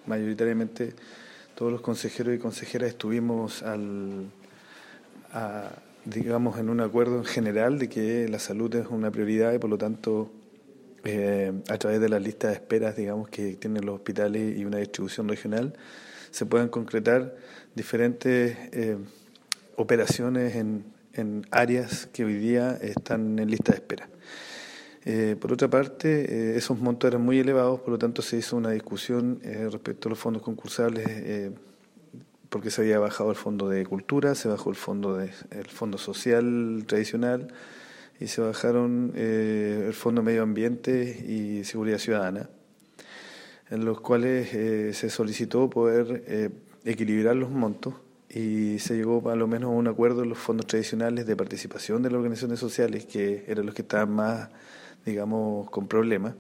mayoritariamente todos los consejeros y consejeras estuvimos digamos, en un acuerdo en general de que la salud es una prioridad y por lo tanto a través de las listas de esperas, digamos, que tienen los hospitales y una distribución regional, se puedan concretar diferentes operaciones en áreas que hoy día están en lista de espera. Por otra parte, esos montos eran muy elevados, por lo tanto se hizo una discusión respecto a los fondos concursables, porque se había bajado el fondo de cultura, se bajó el fondo social tradicional y se bajaron el fondo medio ambiente y seguridad ciudadana, en los cuales se solicitó poder equilibrar los montos y se llegó a lo menos a un acuerdo en los fondos tradicionales de participación de las organizaciones sociales, que eran los que estaban más, digamos, con problemas,